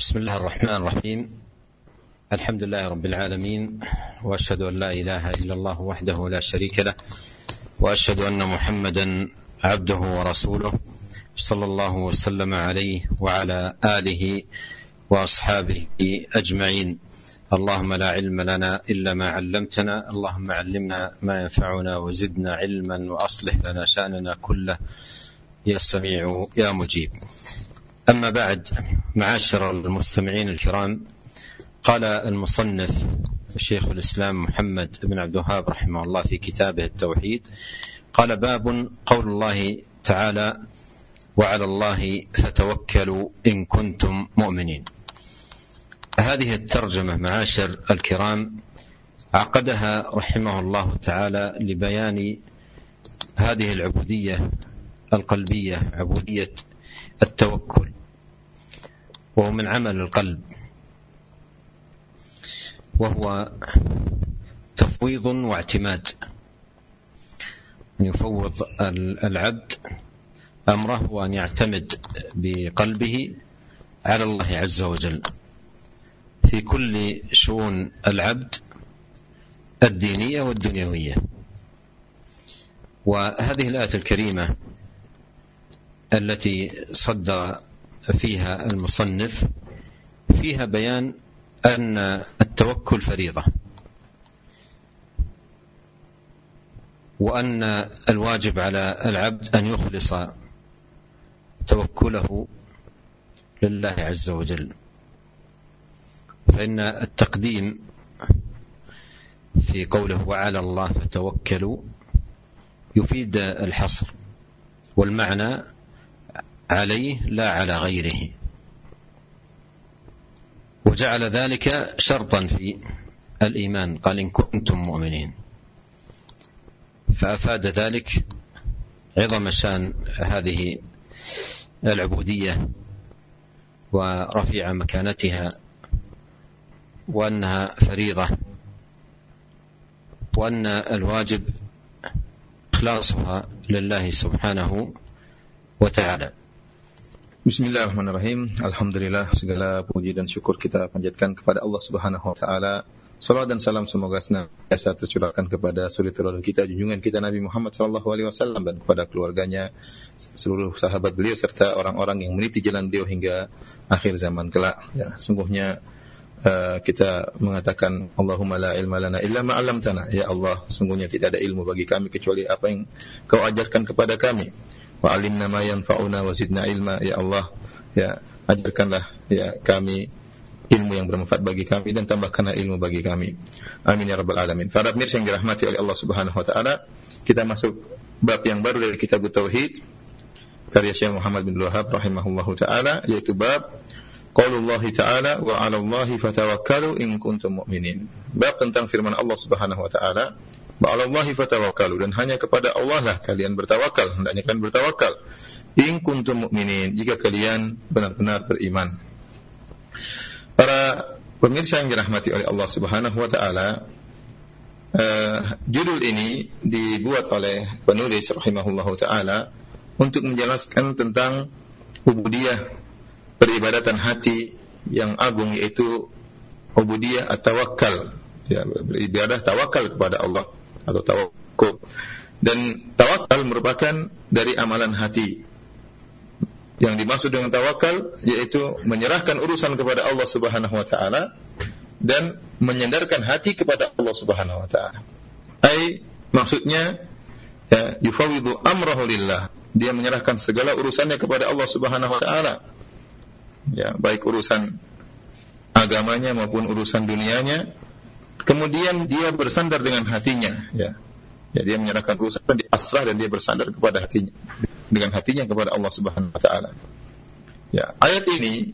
بسم الله الرحمن الرحيم. الحمد لله رب العالمين، وأشهد أن لا إله إلا الله وحده لا شريك له، وأشهد أن محمدا عبده ورسوله صلى الله وسلم عليه وعلى آله وأصحابه أجمعين. اللهم لا علم لنا إلا ما علمتنا، اللهم علمنا ما ينفعنا وزدنا علما وأصلح لنا شأننا كله يا سميع يا مجيب. أما بعد، معاشر المستمعين الكرام، قال المصنف الشيخ الإسلام محمد بن عبد الوهاب رحمه الله في كتابه التوحيد، قال: باب قول الله تعالى: وعلى الله فتوكلوا إن كنتم مؤمنين. هذه الترجمة معاشر الكرام عقدها رحمه الله تعالى لبيان هذه العبودية القلبية، عبودية التوكل، وهو من عمل القلب، وهو تفويض واعتماد، يفوض العبد أمره وأن يعتمد بقلبه على الله عز وجل في كل شؤون العبد الدينية والدنيوية. وهذه الآية الكريمة التي صدر فيها المصنف فيها بيان أن التوكل فريضة، وأن الواجب على العبد أن يخلص توكله لله عز وجل، فإن التقديم في قوله وعلى الله فتوكلوا يفيد الحصر، والمعنى عليه لا على غيره، وجعل ذلك شرطا في الإيمان، قال إن كنتم مؤمنين، فأفاد ذلك عظم شان هذه العبودية ورفيع مكانتها، وأنها فريضة، وأن الواجب إخلاصها لله سبحانه وتعالى. Bismillahirrahmanirrahim. Alhamdulillah, segala puji dan syukur kita panjatkan kepada Allah Subhanahu wa taala. Salawat dan salam semoga senantiasa tercurahkan kepada suri teladan kita, junjungan kita Nabi Muhammad sallallahu alaihi wasallam, dan kepada keluarganya, seluruh sahabat beliau serta orang-orang yang meniti jalan beliau hingga akhir zaman kelak. Ya, sungguhnya kita mengatakan Allahumma la ilma lana illa ma 'allamtana. Ya Allah, sungguhnya tidak ada ilmu bagi kami kecuali apa yang Kau ajarkan kepada kami. Wa 'allimna ma yanfa'una wa zidna ilma. Ya Allah, ya ajarkanlah ya kami ilmu yang bermanfaat bagi kami, dan tambahkanlah ilmu bagi kami. Amin ya rabbal alamin. Para pemirsa yang dirahmati oleh Allah Subhanahu wa taala, kita masuk bab yang baru dari kitab Tauhid karya Syekh Muhammad bin Wahab rahimahullahu taala, yaitu bab qaulullah taala wa 'alallahi fatawakkalu in kuntum mu'minin. Bab tentang firman Allah Subhanahu wa taala, wa 'alallahi fatawakkalu, dan hanya kepada Allah lah kalian bertawakal, hendaknya kalian bertawakal in kuntum mu'minin, jika kalian benar-benar beriman. Para pemirsa yang dirahmati oleh Allah Subhanahu wa taala, judul ini dibuat oleh penulis rahimahullahu taala untuk menjelaskan tentang ubudiyah, peribadatan hati yang agung, yaitu ubudiyah at-tawakkal, ya, beribadah tawakal kepada Allah atau tawakkul. Dan tawakal merupakan dari amalan hati. Yang dimaksud dengan tawakal yaitu menyerahkan urusan kepada Allah Subhanahu wa taala dan menyandarkan hati kepada Allah Subhanahu wa taala. Maksudnya ya, yufawwidu amrahu lillah, dia menyerahkan segala urusannya kepada Allah Subhanahu wa taala. Ya, baik urusan agamanya maupun urusan dunianya. Kemudian dia bersandar dengan hatinya, ya. Ya, dia menyerahkan urusan dan dia pasrah, dan dia bersandar kepada hatinya, dengan hatinya kepada Allah Subhanahu wa taala. Ya, ayat ini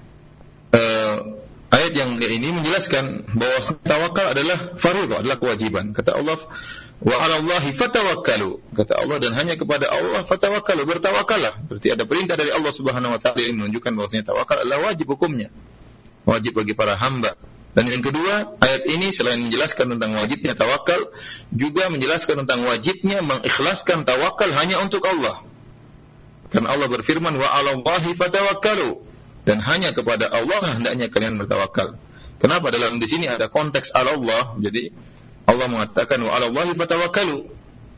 ayat yang mulia ini menjelaskan bahwa tawakal adalah fardhu, adalah kewajiban. Kata Allah, wa 'alallahi fatawakkalu. Kata Allah, dan hanya kepada Allah fatawakkalu, bertawakallah. Berarti ada perintah dari Allah Subhanahu wa taala yang menunjukkan bahwasanya tawakal adalah wajib hukumnya, wajib bagi para hamba. Dan yang kedua, ayat ini selain menjelaskan tentang wajibnya tawakal, juga menjelaskan tentang wajibnya mengikhlaskan tawakal hanya untuk Allah. Karena Allah berfirman, wa 'alallahi fatawakkalu. dan hanya kepada Allah hendaknya kalian bertawakal. Kenapa dalam di sini ada konteks ala Allah? Jadi Allah mengatakan wa 'alallahi fatawakkalu.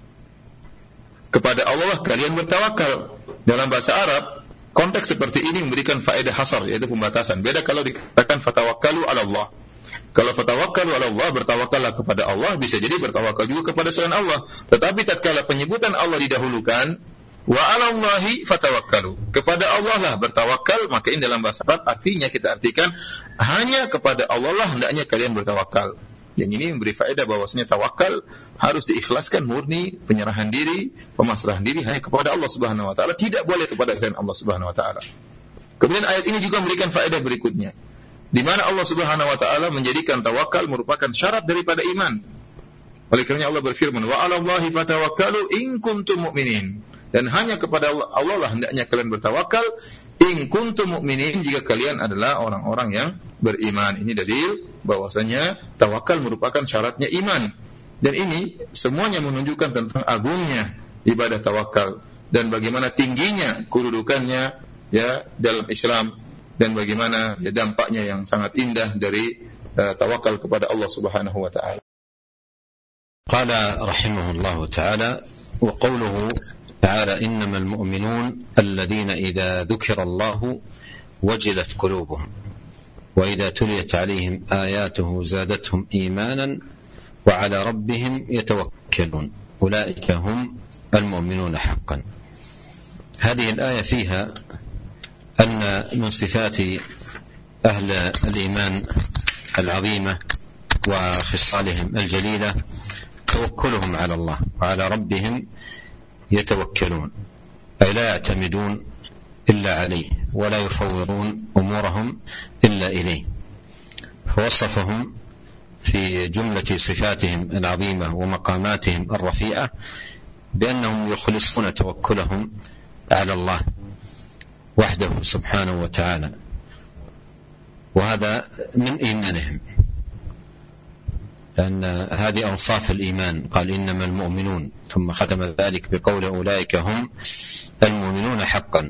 Kepada Allah kalian bertawakal. Dalam bahasa Arab, konteks seperti ini memberikan faedah hasar, yaitu pembatasan. Beda kalau dikatakan fatawakkalu 'ala Allah. Kalau fatawakkalu 'ala Allah, bertawakallah kepada Allah, bisa jadi bertawakal juga kepada selain Allah. Tetapi tatkala penyebutan Allah didahulukan, wa 'alallahi fatawakkalu, kepada Allah lah bertawakal, maka ini dalam bahasa Arab artinya kita artikan hanya kepada Allah lah hendaknya kalian bertawakal. Yang ini memberi faedah bahwasanya tawakal harus diikhlaskan, murni, penyerahan diri, pemasrahan diri hanya kepada Allah Subhanahu wa taala, tidak boleh kepada selain Allah Subhanahu wa taala. Kemudian ayat ini juga memberikan faedah berikutnya, di mana Allah Subhanahu wa taala menjadikan tawakal merupakan syarat daripada iman. Oleh kerana Allah berfirman, wa 'alallahi fatawakkalu in kuntum mu'minin. Dan hanya kepada Allah lah hendaknya kalian bertawakal in kuntum mu'minin, jika kalian adalah orang-orang yang beriman. Ini dalil bahwasanya tawakal merupakan syaratnya iman. Dan ini semuanya menunjukkan tentang agungnya ibadah tawakal dan bagaimana tingginya kedudukannya ya dalam Islam, dan bagaimana ya dampaknya yang sangat indah dari tawakal kepada Allah Subhanahu wa taala. Qala rahimahullahu taala wa qawluhu تعالى إنما المؤمنون الذين إذا ذكر الله وجلت قلوبهم وإذا تليت عليهم آياته زادتهم إيمانا وعلى ربهم يتوكلون أولئك هم المؤمنون حقا. هذه الآية فيها أن من صفات أهل الإيمان العظيمة وخصالهم الجليلة توكلهم على الله وعلى ربهم يتوكلون، أي لا يعتمدون إلا عليه ولا يفوضون أمورهم إلا إليه. فوصفهم في جملة صفاتهم العظيمة ومقاماتهم الرفيعة بأنهم يخلصون توكلهم على الله وحده سبحانه وتعالى، وهذا من إيمانهم، لأن هذه أوصاف الإيمان. قال إنما المؤمنون، ثم ختم ذلك بقول أولئك هم المؤمنون حقا.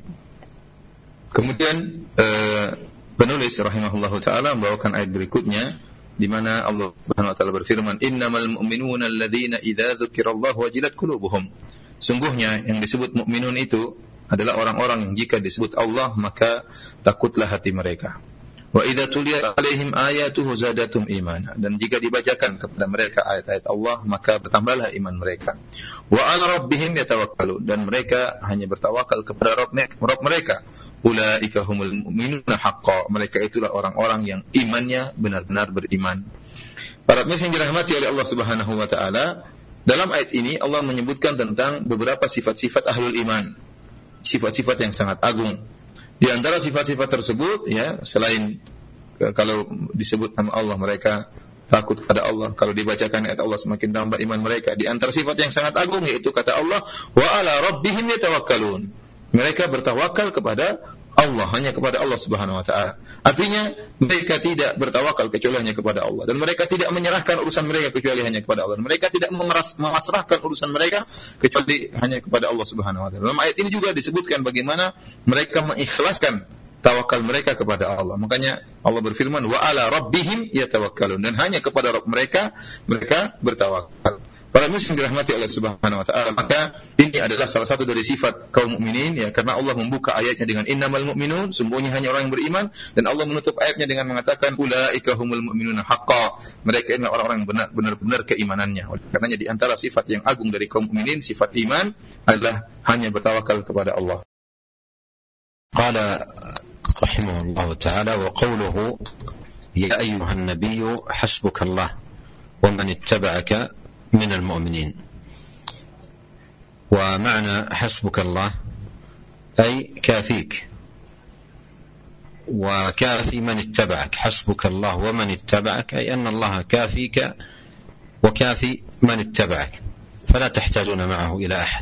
Kemudian penulis rahimahullahu taala membawakan ayat berikutnya di mana Allah Subhanahu wa taala berfirman, innamal mu'minuna alladzina idza dzukirallahu wajilat qulubuhum. Sungguhnya yang disebut mukminun itu adalah orang-orang yang jika disebut Allah maka takutlah hati mereka. Wa idza tuliyat alaihim ayatuhu zadatum imana, dan jika dibacakan kepada mereka ayat-ayat Allah maka bertambahlah iman mereka. Wa ala rabbihim yatawakkalun, dan mereka hanya bertawakal kepada Rabb mereka. Ulaika humul mu'minuna haqqan, mereka itulah orang-orang yang imannya benar-benar beriman. Para pemirsa yang dirahmati oleh Allah Subhanahu wa taala, dalam ayat ini Allah menyebutkan tentang beberapa sifat-sifat ahlul iman, sifat-sifat yang sangat agung. Di antara sifat-sifat tersebut ya, selain kalau disebut nama Allah mereka takut kepada Allah, kalau dibacakan ayat Allah semakin tambah iman mereka. Di antara sifat yang sangat agung yaitu kata Allah, wa ala rabbihim yatawakkalun. Mereka bertawakal kepada Allah, hanya kepada Allah Subhanahu wa taala. Artinya mereka tidak bertawakal kecuali hanya kepada Allah, dan mereka tidak menyerahkan urusan mereka kecuali hanya kepada Allah, dan mereka tidak memasrahkan urusan mereka kecuali hanya kepada Allah Subhanahu wa taala. Dalam ayat ini juga disebutkan bagaimana mereka mengikhlaskan tawakal mereka kepada Allah. Makanya Allah berfirman wa ala rabbihim yatawakkalun, dan hanya kepada Rabb mereka bertawakal. Para muslim dirahmati oleh Subhanahu wa taala, maka ini adalah salah satu dari sifat kaum mukminin ya, karena Allah membuka ayatnya dengan innamal mu'minun, sungguhnya hanya orang yang beriman, dan Allah menutup ayatnya dengan mengatakan ulaika humul mu'minuna haqqan, mereka adalah orang-orang yang benar-benar keimanannya. Oleh karenanya di antara sifat yang agung dari kaum mukminin, sifat iman adalah hanya bertawakal kepada Allah. Qala rahimahullahu taala wa qawluhu ya ayyuhan nabiyyu hasbukallah wa man ittaba'aka من المؤمنين. ومعنى حسبك الله أي كافيك وكافي من اتبعك. حسبك الله ومن اتبعك أي أن الله كافيك وكافي من اتبعك، فلا تحتاجون معه إلى أحد.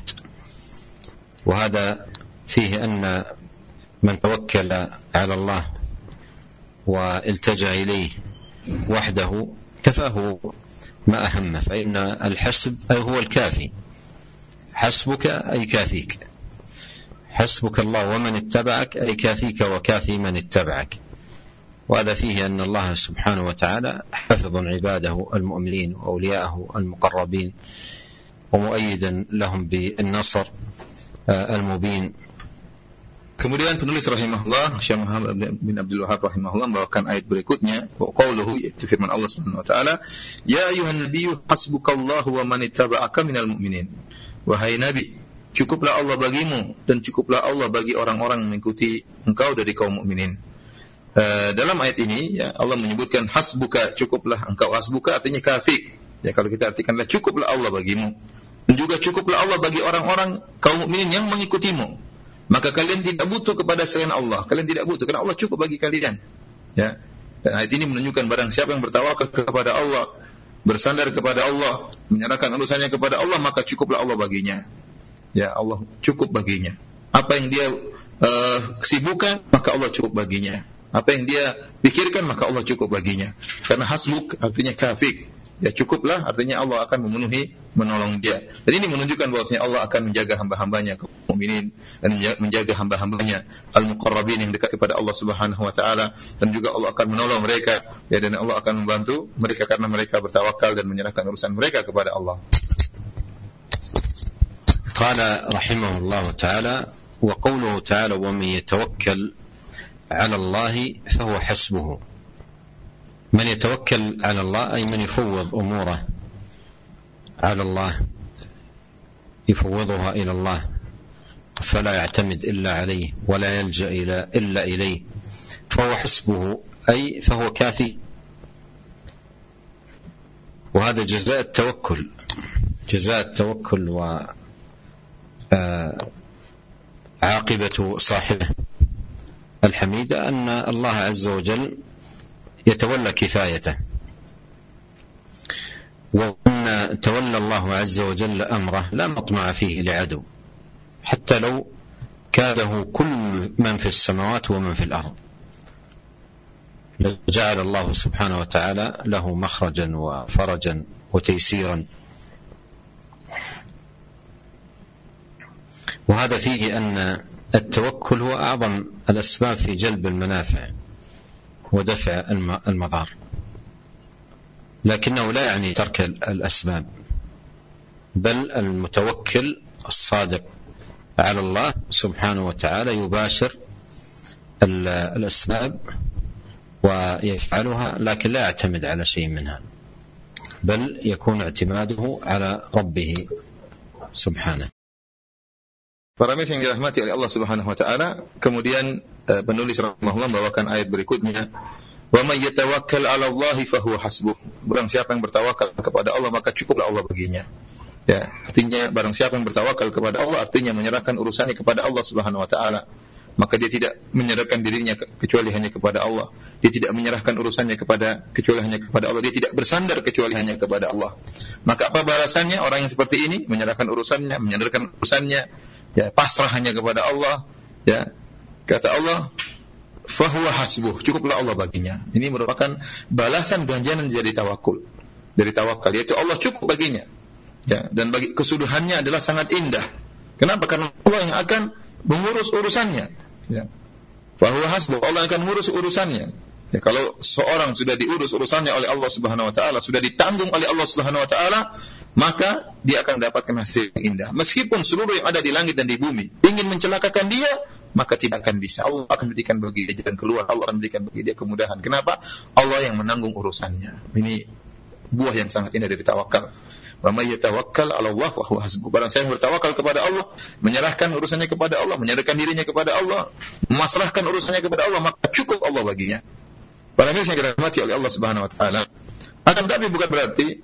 وهذا فيه أن من توكل على الله والتجأ إليه وحده كفاه ما أهمه، فإن الحسب أي هو الكافي. حسبك أي كافيك، حسبك الله ومن اتبعك أي كافيك وكافي من اتبعك. وهذا فيه أن الله سبحانه وتعالى حفظ عباده المؤمنين وأولياءه المقربين ومؤيدا لهم بالنصر المبين. Kemudian penulis rahimahullah Syekh Muhammad bin Abdul Wahhab rahimahullah membawakan ayat berikutnya, wa qauluhu, yaitu firman Allah Subhanahu wa taala, ya ayuhan nabiyyu hasbukallahu wa man ittaba'aka minal mu'minin. Wahai nabi, cukuplah Allah bagimu dan cukuplah Allah bagi orang-orang yang mengikuti engkau dari kaum mukminin. Dalam ayat ini ya, Allah menyebutkan hasbuka, cukuplah engkau. Hasbuka artinya kafik. Ya, kalau kita artikanlah cukuplah Allah bagimu dan juga cukuplah Allah bagi orang-orang kaum mukminin yang mengikutimu. Maka kalian tidak butuh kepada selain Allah. Kalian tidak butuh karena Allah cukup bagi kalian. Ya. Dan ayat ini menunjukkan barang siapa yang bertawakal kepada Allah, bersandar kepada Allah, menyerahkan urusannya kepada Allah, maka cukuplah Allah baginya. Ya, Allah cukup baginya. Apa yang dia sibukkan, maka Allah cukup baginya. Apa yang dia pikirkan, maka Allah cukup baginya. Karena hasbuk artinya kafik. Ya, cukuplah artinya Allah akan menolong dia. Dan ini menunjukkan bahwasanya Allah akan menjaga hamba-hambanya kaum mukminin dan menjaga hamba-hambanya al-muqarrabin yang dekat kepada Allah Subhanahu wa taala, dan juga Allah akan menolong mereka, ya, dan Allah akan membantu mereka karena mereka bertawakal dan menyerahkan urusan mereka kepada Allah. Qala rahimahullahu taala wa qawluhu taala wa man yatawakkal 'ala Allah fa huwa hasbuhu. من يتوكل على الله أي من يفوض أموره على الله، يفوضها إلى الله فلا يعتمد إلا عليه ولا يلجأ إلا إليه، فهو حسبه أي فهو كافي. وهذا جزاء التوكل، جزاء التوكل وعاقبة صاحبه الحميدة أن الله عز وجل يتولى كفايته، وأن تولى الله عز وجل أمره لا مطمع فيه لعدو حتى لو كاده كل من في السماوات ومن في الأرض، جعل الله سبحانه وتعالى له مخرجا وفرجا وتيسيرا. وهذا فيه أن التوكل هو أعظم الأسباب في جلب المنافع ودفع المضار، لكنه لا يعني ترك الأسباب، بل المتوكل الصادق على الله سبحانه وتعالى يباشر الأسباب ويفعلها، لكن لا يعتمد على شيء منها، بل يكون اعتماده على ربه سبحانه. Para mirsa yang dirahmati oleh Allah Subhanahu wa taala, kemudian penulis rahimahullah membawakan ayat berikutnya, wa may yatawakkal 'ala Allah fa huwa hasbuh. Barang siapa yang bertawakal kepada Allah maka cukuplah Allah baginya. Ya, artinya barang siapa yang bertawakal kepada Allah artinya menyerahkan urusannya kepada Allah Subhanahu wa taala. Maka dia tidak menyerahkan dirinya kecuali hanya kepada Allah. Dia tidak menyerahkan urusannya kecuali hanya kepada Allah. Dia tidak bersandar kecuali hanya kepada Allah. Maka apa balasannya orang yang seperti ini? Menyerahkan urusannya, menyandarkan urusannya, ya, pasrah hanya kepada Allah, ya. Kata Allah, fahuwa hasbuh, cukuplah Allah baginya. Ini merupakan balasan ganjaran dari tawakul. Dari tawakal, yaitu Allah cukup baginya. Ya, dan bagi kesudahannya adalah sangat indah. Kenapa? Karena Allah yang akan mengurus urusannya. Ya. Fahuwa hasbuh, Allah akan mengurus urusannya. Ya, kalau seorang sudah diurus urusannya oleh Allah Subhanahu wa taala, sudah ditanggung oleh Allah Subhanahu wa taala, maka dia akan mendapatkan hasil yang indah. Meskipun seluruh yang ada di langit dan di bumi ingin mencelakakan dia, maka tidak akan bisa. Allah akan berikan bagi dia jalan keluar, Allah akan berikan bagi dia kemudahan. Kenapa? Allah yang menanggung urusannya. Ini buah yang sangat indah dari tawakal. Wa may yatawakkal 'ala Allah fa huwa hasbuh. Barang siapa yang bertawakal kepada Allah, menyerahkan urusannya kepada Allah, menyerahkan dirinya kepada Allah, memasrahkan urusannya kepada Allah, maka cukup Allah baginya. Para mirsa yang dirahmati oleh Allah Subhanahu wa taala. Akan tapi bukan berarti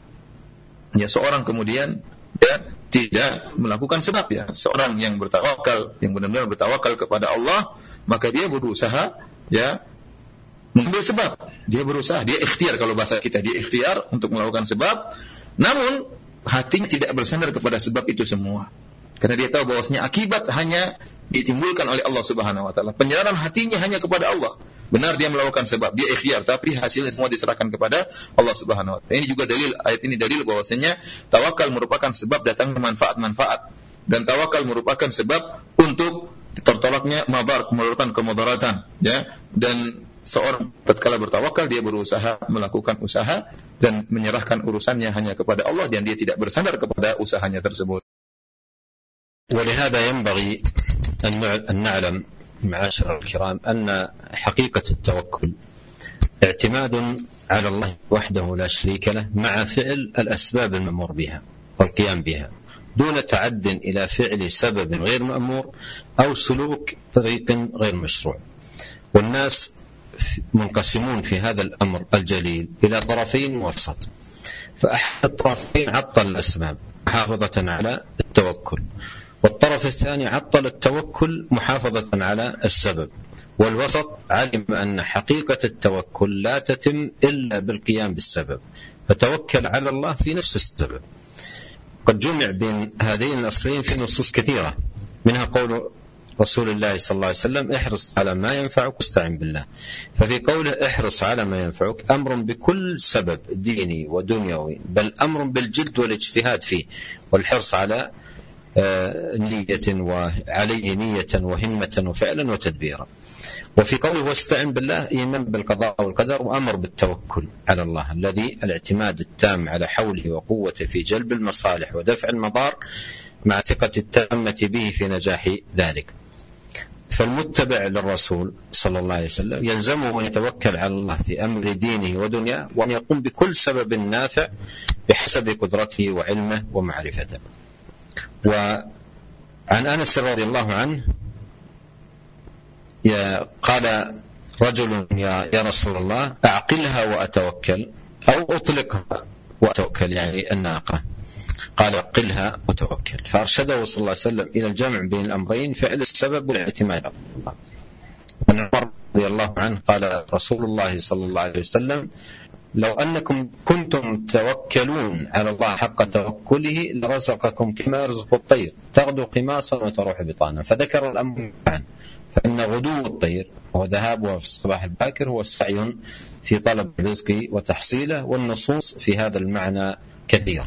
ya seorang kemudian ya tidak melakukan sebab, ya. Seorang yang bertawakal, yang benar-benar bertawakal kepada Allah, maka dia berusaha ya mengambil sebab. Dia berusaha, dia ikhtiar, kalau bahasa kita dia ikhtiar untuk melakukan sebab. Namun hatinya tidak bersandar kepada sebab itu semua. Karena dia tahu bahwasanya akibat hanya ditimbulkan oleh Allah Subhanahu wa taala. Penyerahan hatinya hanya kepada Allah. Benar dia melakukan sebab, dia ikhtiar, tapi hasilnya semua diserahkan kepada Allah Subhanahu wa taala. Ini juga dalil, ayat ini dalil bahwasanya tawakal merupakan sebab datangnya manfaat-manfaat, dan tawakal merupakan sebab untuk tertolaknya madar, kemudaratan, ya. Dan seorang tatkala bertawakal dia berusaha melakukan usaha dan menyerahkan urusannya hanya kepada Allah dan dia tidak bersandar kepada usahanya tersebut. ولهذا ينبغي أن نعلم معاشر الكرام أن حقيقة التوكل اعتماد على الله وحده لا شريك له مع فعل الأسباب المأمور بها والقيام بها دون تعد إلى فعل سبب غير مأمور أو سلوك طريق غير مشروع. والناس منقسمون في هذا الأمر الجليل إلى طرفين وسط، فأحد الطرفين عطل الأسباب محافظة على التوكل، والطرف الثاني عطل التوكل محافظة على السبب، والوسط علم أن حقيقة التوكل لا تتم إلا بالقيام بالسبب، فتوكل على الله في نفس السبب. قد جمع بين هذين الأصلين في نصوص كثيرة، منها قول رسول الله صلى الله عليه وسلم احرص على ما ينفعك واستعن بالله. ففي قوله احرص على ما ينفعك أمر بكل سبب ديني ودنيوي، بل أمر بالجد والاجتهاد فيه والحرص على نية وعليه نية وهمة وفعلا وتدبيرا. وفي قوله واستعن بالله إيمان بالقضاء والقدر وأمر بالتوكل على الله الذي الاعتماد التام على حوله وقوته في جلب المصالح ودفع المضار مع ثقة التامة به في نجاح ذلك. فالمتبع للرسول صلى الله عليه وسلم يلزمه أن يتوكل على الله في أمر دينه ودنياه وأن يقوم بكل سبب نافع بحسب قدرته وعلمه ومعرفته. وعن أنس رضي الله عنه قال رجل يا رسول الله أعقلها وأتوكل أو أطلقها وأتوكل، يعني الناقة. قال أعقلها وتوكل، فأرشده صلى الله عليه وسلم إلى الجمع بين الأمرين، فعل السبب والاعتماد على الله. وعن عمر رضي الله عنه قال رسول الله صلى الله عليه وسلم لو أنكم كنتم توكلون على الله حق توكله لرزقكم كما يرزق الطير تغدو قماصا وتروح بطانا. فذكر الأمر معا، فإن غدو الطير وهو ذهابها في الصباح الباكر هو سعي في طلب الرزق وتحصيله، والنصوص في هذا المعنى كثيرة.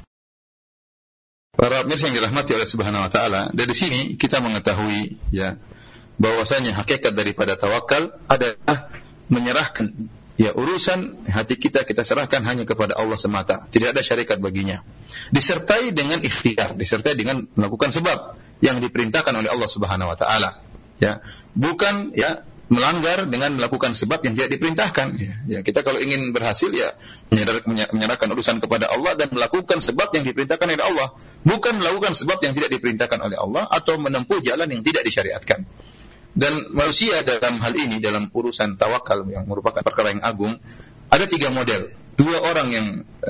Para pemirsa yang dirahmati oleh Subhanahu wa taala, dari sini kita mengetahui ya bahwasanya hakikat daripada tawakal adalah menyerahkan ya urusan hati kita serahkan hanya kepada Allah semata, tidak ada syarikat baginya. Disertai dengan ikhtiar, disertai dengan melakukan sebab yang diperintahkan oleh Allah Subhanahu wa taala. Ya, bukan ya melanggar dengan melakukan sebab yang tidak diperintahkan. Ya, kita kalau ingin berhasil ya menyerahkan urusan kepada Allah dan melakukan sebab yang diperintahkan oleh Allah, bukan melakukan sebab yang tidak diperintahkan oleh Allah atau menempuh jalan yang tidak disyariatkan. Dan manusia dalam hal ini, dalam urusan tawakal yang merupakan perkara yang agung, ada 3 model. 2 orang yang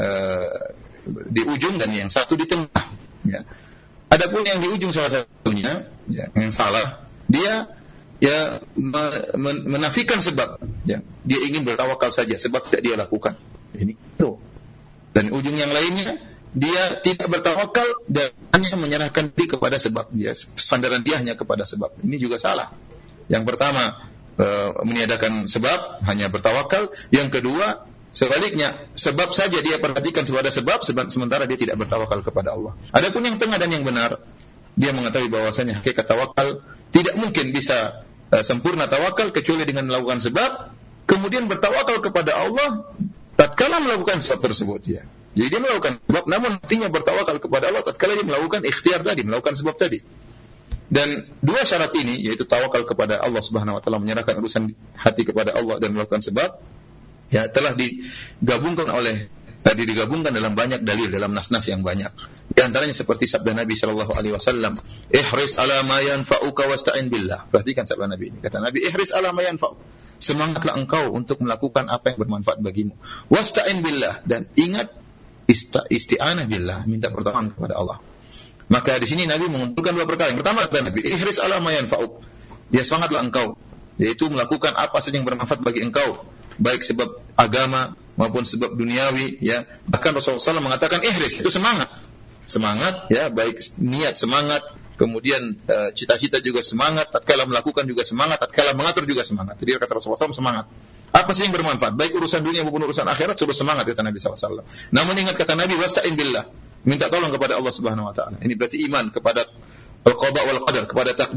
di ujung dan yang satu di tengah. Ya. Adapun yang di ujung salah satunya ya, yang salah, dia ya menafikan sebab. Ya. Dia ingin bertawakal saja, sebab tidak dia lakukan. Ini itu. Dan ujung yang lainnya, dia tidak bertawakal dan hanya menyerahkan diri kepada sebab. Dia sandaran dia hanya kepada sebab. Ini juga salah. Yang pertama meniadakan sebab, hanya bertawakal. Yang kedua sebaliknya, sebab saja dia perhatikan kepada sebab, sementara dia tidak bertawakal kepada Allah. Adapun yang tengah dan yang benar, dia mengetahui bahwasanya hakikat tawakal tidak mungkin bisa sempurna tawakal kecuali dengan melakukan sebab, kemudian bertawakal kepada Allah tatkala melakukan sebab tersebut ya. Jadi dia melakukan sebab, namun artinya bertawakal kepada Allah tatkala dia melakukan ikhtiar tadi, melakukan sebab tadi. Dan 2 syarat ini, yaitu tawakal kepada Allah Subhanahu wa taala, menyerahkan urusan hati kepada Allah dan melakukan sebab, ya telah digabungkan dalam banyak dalil, dalam nas-nas yang banyak. Di antaranya seperti sabda Nabi sallallahu alaihi wasallam, "Ihris ala ma yanfa'uka wasta'in billah." Perhatikan sabda Nabi ini. Kata Nabi, "Ihris ala ma yanfa'uk." Semangatlah engkau untuk melakukan apa yang bermanfaat bagimu. Wasta'in billah, dan ingat isti'anah billah, minta pertolongan kepada Allah. Maka di sini Nabi mengumpulkan 2 perkara. Yang pertama kata Nabi, ihris ala ma yanfa'uk. Ya, semangatlah engkau, yaitu melakukan apa saja yang bermanfaat bagi engkau, baik sebab agama maupun sebab duniawi ya. Bahkan Rasulullah SAW mengatakan ihris, itu semangat. Semangat ya, baik niat semangat, kemudian cita-cita juga semangat, tatkala melakukan juga semangat, tatkala mengatur juga semangat. Jadi kata Rasulullah SAW semangat. Apa sih yang bermanfaat, baik urusan dunia maupun urusan akhirat, suruh semangat kata Nabi SAW. Namun ingat kata Nabi, wasta'in billah, minta tolong kepada Allah Subhanahu wa taala. Ini berarti iman kepada al-qada wal qadar, kepada takdir,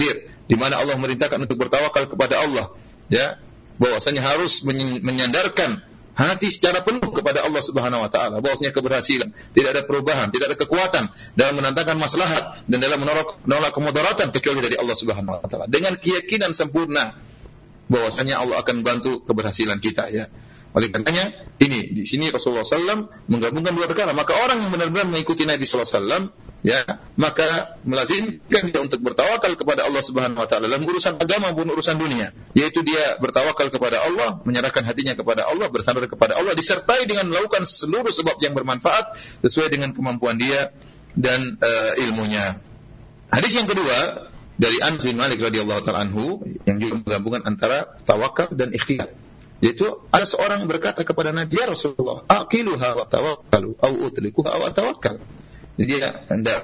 di mana Allah merintahkan untuk bertawakal kepada Allah, ya, bahwasanya harus menyandarkan hati secara penuh kepada Allah Subhanahu wa taala, bahwasanya keberhasilan, tidak ada perubahan, tidak ada kekuatan dalam menantangkan maslahat dan dalam menolak kemudaratan kecuali dari Allah Subhanahu wa taala. Dengan keyakinan sempurna bahwasanya Allah akan bantu keberhasilan kita, ya. Oleh karenanya ini di sini Rasulullah SAW menggabungkan dua perkara. Maka orang yang benar-benar mengikuti Nabi SAW, ya, maka melazimkan dia untuk bertawakal kepada Allah Subhanahu wa taala dalam urusan agama maupun urusan dunia, yaitu dia bertawakal kepada Allah, menyerahkan hatinya kepada Allah, bersandar kepada Allah, disertai dengan melakukan seluruh sebab yang bermanfaat sesuai dengan kemampuan dia dan ilmunya. Hadis yang kedua dari Anas bin Malik radhiyallahu taala anhu yang juga menggabungkan antara tawakal dan ikhtiar. Yaitu ada seorang berkata kepada Nabi, "Ya Rasulullah, aqiluha wa tawakkalu au utlikuha wa tawakkal." Jadi dia hendak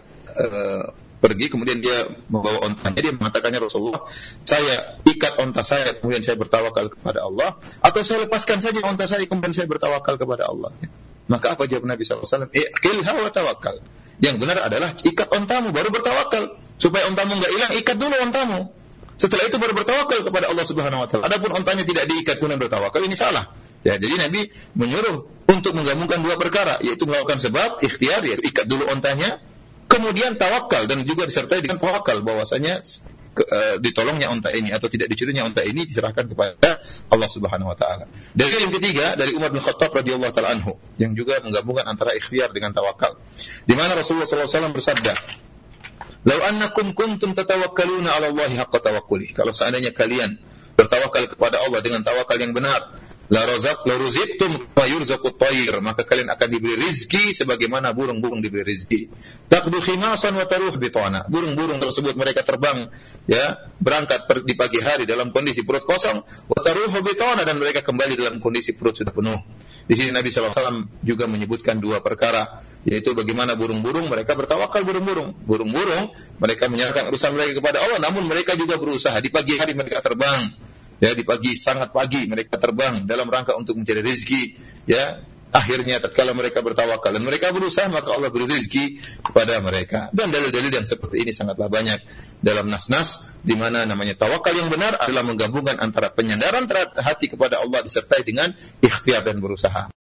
pergi, kemudian dia membawa ontanya, dia mengatakannya, Rasulullah, saya ikat onta saya kemudian saya bertawakal kepada Allah, atau saya lepaskan saja onta saya kemudian saya bertawakal kepada Allah. Maka apa jawab Nabi SAW? Iqilha wa tawakkal. Yang benar adalah ikat ontamu baru bertawakal. Supaya ontamu enggak hilang, ikat dulu ontamu. Setelah itu baru bertawakal kepada Allah Subhanahu wa taala. Adapun ontanya tidak diikat kemudian bertawakal, ini salah. Ya, jadi Nabi menyuruh untuk menggabungkan dua perkara, yaitu melakukan sebab ikhtiar, yaitu ikat dulu ontanya, kemudian tawakal, dan juga disertai dengan tawakal bahwasanya ditolongnya onta ini atau tidak dicurinya onta ini diserahkan kepada Allah Subhanahu wa taala. Dan yang ketiga dari Umar bin Khattab radhiyallahu taala anhu yang juga menggabungkan antara ikhtiar dengan tawakal. Di mana Rasulullah sallallahu alaihi wasallam bersabda, "Lau annakum kuntum tatawakkaluna 'ala Allahi haqqa tawakkuli." Kalau seandainya kalian bertawakal kepada Allah dengan tawakal yang benar, la ruzittum wa yurzaqut tayr, maka kalian akan diberi rizki sebagaimana burung-burung diberi rizki. Taqdu khimasan wa taruh bitana. Burung-burung tersebut mereka terbang, ya, berangkat di pagi hari dalam kondisi perut kosong, wa taruh bitana, dan mereka kembali dalam kondisi perut sudah penuh. Di sini Nabi sallallahu alaihi wasallam juga menyebutkan dua perkara, yaitu bagaimana burung-burung mereka bertawakal, burung-burung mereka menyerahkan urusan mereka kepada Allah, namun mereka juga berusaha. Di pagi hari mereka terbang, ya, di pagi, sangat pagi mereka terbang dalam rangka untuk mencari rezeki, ya. Akhirnya tatkala mereka bertawakal dan mereka berusaha, maka Allah beri rezeki kepada mereka. Dan dalil-dalil yang seperti ini sangatlah banyak dalam nas-nas, di mana namanya tawakal yang benar adalah menggabungkan antara penyandaran terhadap hati kepada Allah disertai dengan ikhtiar dan berusaha.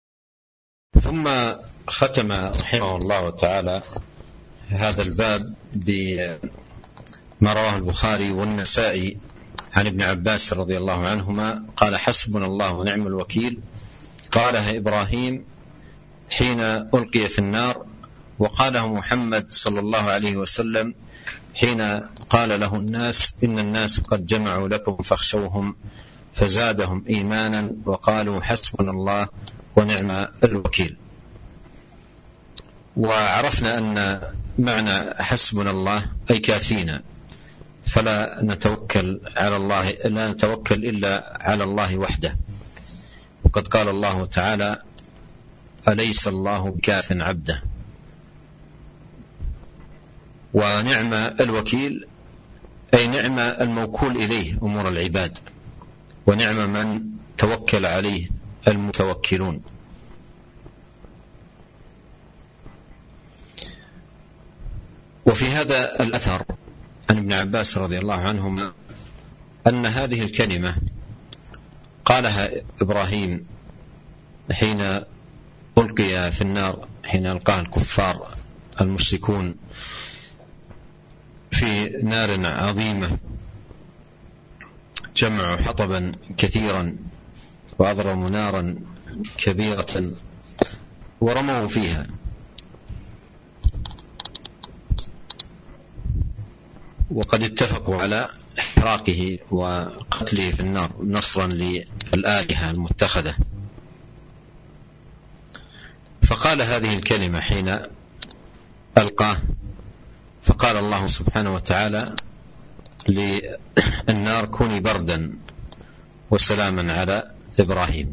ثم ختم رحمه الله تعالى هذا الباب بما رواه البخاري والنسائي عن ابن عباس رضي الله عنهما قال: حسبنا الله ونعم الوكيل، قالها إبراهيم حين ألقي في النار، وقاله محمد صلى الله عليه وسلم حين قال له الناس إن الناس قد جمعوا لكم فاخشوهم فزادهم إيمانا وقالوا حسبنا الله ونعم الوكيل. وعرفنا أن معنى حسبنا الله أي كافينا، فلا نتوكل على الله، لا نتوكل إلا على الله وحده. وقد قال الله تعالى: أليس الله كاف عبده. ونعم الوكيل أي نعم الموكول إليه أمور العباد، ونعم من توكل عليه المتوكلون. وفي هذا الأثر عن ابن عباس رضي الله عنهما أن هذه الكلمة قالها إبراهيم حين ألقي في النار، حين ألقاها الكفار المشركون في نار عظيمة، جمعوا حطبا كثيرا وأضرموا نارا كبيرة ورموا فيها، وقد اتفقوا على إحراقه وقتله في النار نصرا للآلهة المتخذة. فقال هذه الكلمة حين ألقاه، فقال الله سبحانه وتعالى للنار: كوني بردا وسلاما على إبراهيم.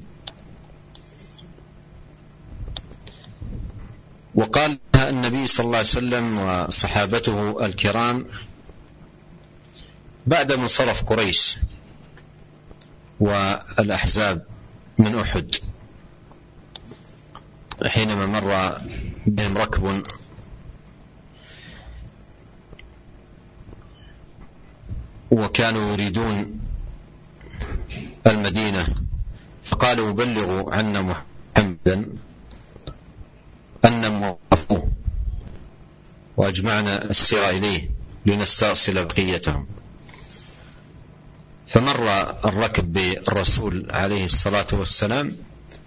وقال النبي صلى الله عليه وسلم وصحابته الكرام بعد منصرف قريش والأحزاب من أحد، حينما مر بهم ركب وكانوا يريدون المدينة، فقالوا بلغوا عنا محمدا أن موافوه، وأجمعنا السير إليه لنستأصل بقيتهم. فمر الركب بالرسول عليه الصلاة والسلام،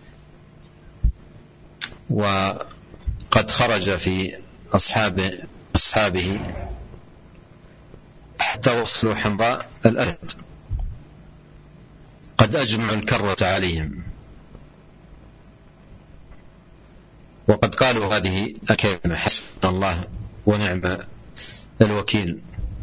وقد خرج في أصحابه حتى وصلوا حمراء الأسد، قد أجمعوا الكرة عليهم، وقد قالوا هذه الكلمة: حسبنا الله ونعم الوكيل.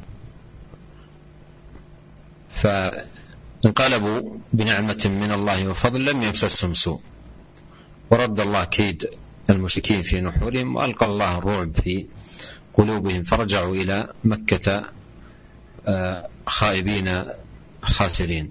فانقلبوا بنعمة من الله وفضل لم يمسسهم سوء، ورد الله كيد المشركين في نحورهم، وألقى الله الرعب في قلوبهم، فرجعوا إلى مكة خائبين خاسرين.